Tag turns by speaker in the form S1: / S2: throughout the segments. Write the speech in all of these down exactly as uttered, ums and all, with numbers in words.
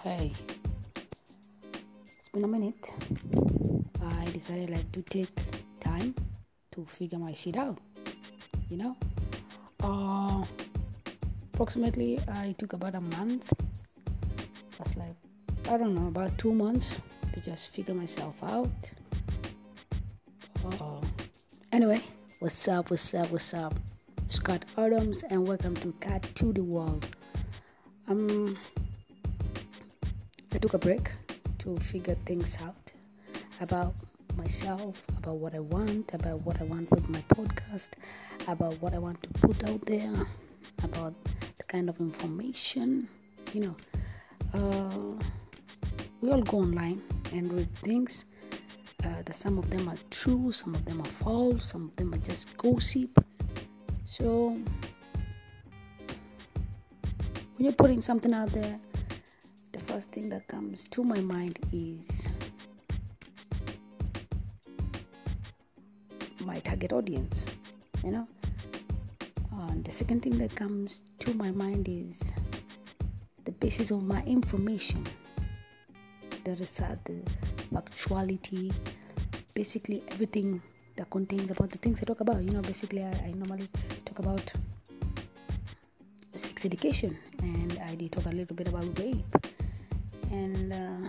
S1: Hey, it's been a minute. I decided like to take time to figure my shit out. You know, uh, approximately I took about a month. That's like I don't know about two months to just figure myself out. Uh, anyway, what's up? What's up? What's up? Scott Adams, and welcome to Cat to the World. Um. I took a break to figure things out about myself, about what I want, about what I want with my podcast, about what I want to put out there, about the kind of information, you know. Uh, we all go online and read things. Uh, that some of them are true, some of them are false, some of them are just gossip. So, when you're putting something out there, the first thing that comes to my mind is my target audience, you know. And the second thing that comes to my mind is the basis of my information, the research, the factuality, basically everything that contains about the things I talk about. You know, basically I, I normally talk about sex education, and I did talk a little bit about rape and uh,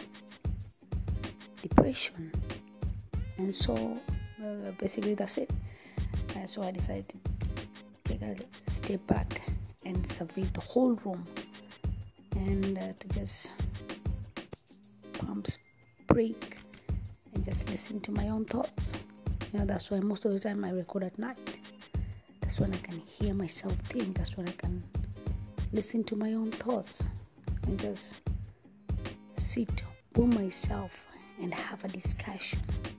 S1: depression, and so uh, basically that's it. Uh, so I decided to take a step back and survey the whole room, and uh, to just pump, break, and just listen to my own thoughts. You know, that's why most of the time I record at night. That's when I can hear myself think. That's when I can listen to my own thoughts and just sit with myself and have a discussion,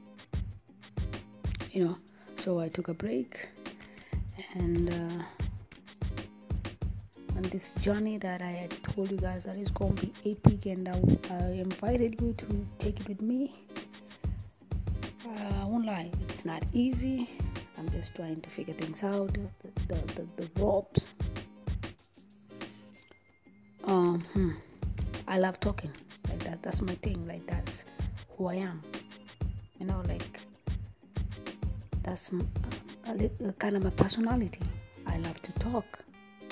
S1: you know. So I took a break, and uh, on this journey that I had told you guys that is going to be epic, and I, I invited you to take it with me. uh, I won't lie, it's not easy. I'm just trying to figure things out, the, the, the, the ropes. um hmm. I love talking. Like that, that's my thing. Like that's who I am. You know, like that's a, a, a kind of my personality. I love to talk,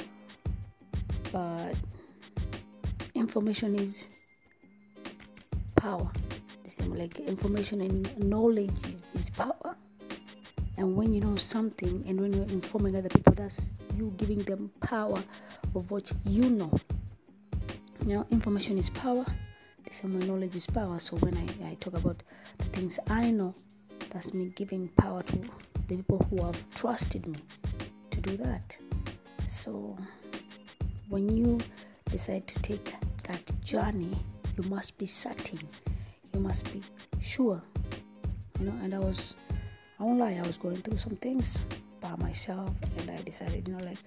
S1: but information is power. The same, like information and knowledge is, is power. And when you know something, and when you're informing other people, that's you giving them power of what you know. You know, information is power. The same way knowledge is power. So when I, I talk about the things I know, that's me giving power to the people who have trusted me to do that. So when you decide to take that journey, you must be certain. You must be sure. You know, and I was, I won't lie, I was going through some things by myself, and I decided, you know, like,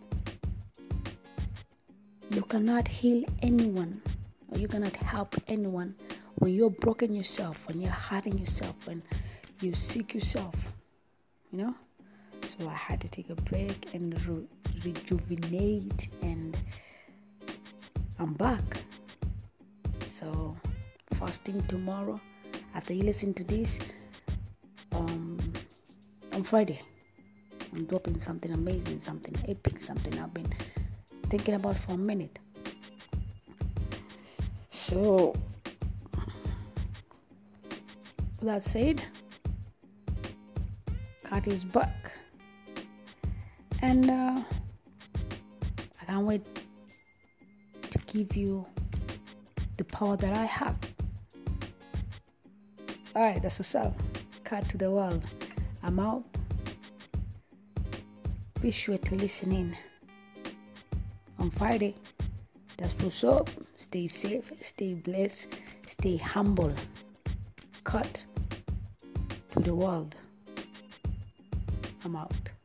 S1: you cannot heal anyone, or you cannot help anyone when you're broken yourself, when you're hurting yourself, when you seek yourself, you know. So I had to take a break and re- rejuvenate, and I'm back. So first thing tomorrow, after you listen to this, um, on Friday, I'm dropping something amazing, something epic, something I've been thinking about for a minute. So with that said, Kat is back, and uh, I can't wait to give you the power that I have. Alright, that's what's up. Cat to the world. I'm out. Be sure to listen in on Friday. That's what's up. Stay safe, stay blessed, stay humble. Cut to the world. I'm out.